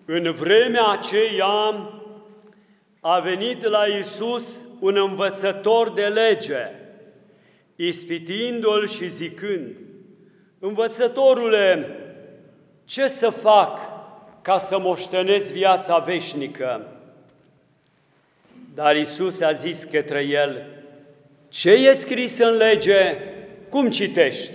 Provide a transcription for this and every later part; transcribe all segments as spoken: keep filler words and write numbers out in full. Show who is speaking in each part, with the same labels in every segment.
Speaker 1: În vremea aceea a venit la Iisus un învățător de lege, ispitindu-l și zicând: Învățătorule, ce să fac ca să moștenesc viața veșnică? Dar Iisus a zis către el: ce e scris în lege? Cum citești?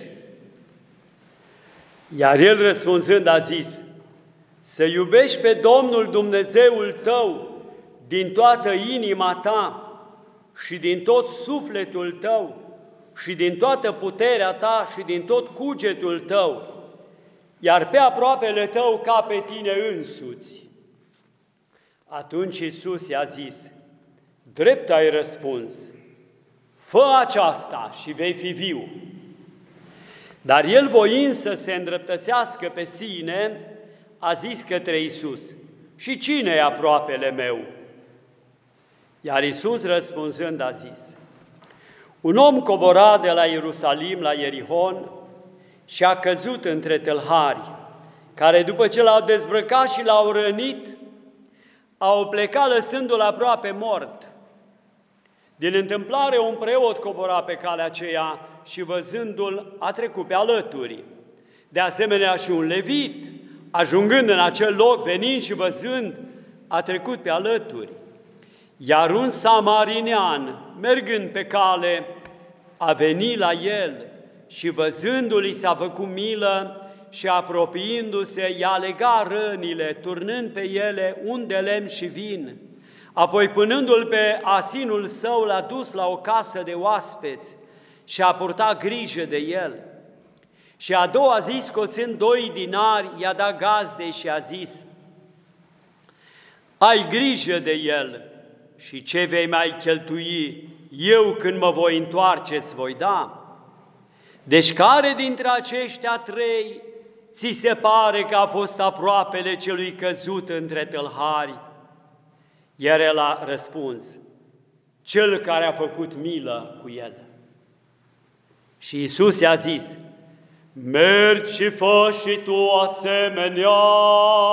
Speaker 1: Iar el răspunzând a zis: să iubești pe Domnul Dumnezeul tău din toată inima ta și din tot sufletul tău și din toată puterea ta și din tot cugetul tău, iar pe aproapele tău ca pe tine însuți. Atunci Iisus i-a zis: drept ai răspuns, fă aceasta și vei fi viu. Dar el, voind să se îndreptățească pe sine, a zis către Iisus: și cine e aproapele meu? Iar Iisus răspunzând a zis: un om cobora de la Ierusalim la Ierihon și a căzut între tâlhari, care după ce l-au dezbrăcat și l-au rănit, au plecat lăsându-l aproape mort. Din întâmplare, un preot cobora pe calea aceea și văzându-l a trecut pe alături. De asemenea și un levit, ajungând în acel loc, venind și văzând, a trecut pe alături. Iar un samarinean, mergând pe cale, a venit la el și văzându-l i s-a făcut milă și apropiindu-se i-a legat rănile, turnând pe ele un de lemn și vin. Apoi, punându-l pe asinul său, l-a dus la o casă de oaspeți și a purtat grijă de el. Și a doua zi, scoțând doi dinari, i-a dat gazdei și a zis: ai grijă de el și ce vei mai cheltui, eu când mă voi întoarce îți voi da. Deci care dintre aceștia trei ți se pare că a fost aproapele celui căzut între tâlhari? Iar el a răspuns: cel care a făcut milă cu el. Și Iisus i-a zis: mergi și fă și tu asemenea.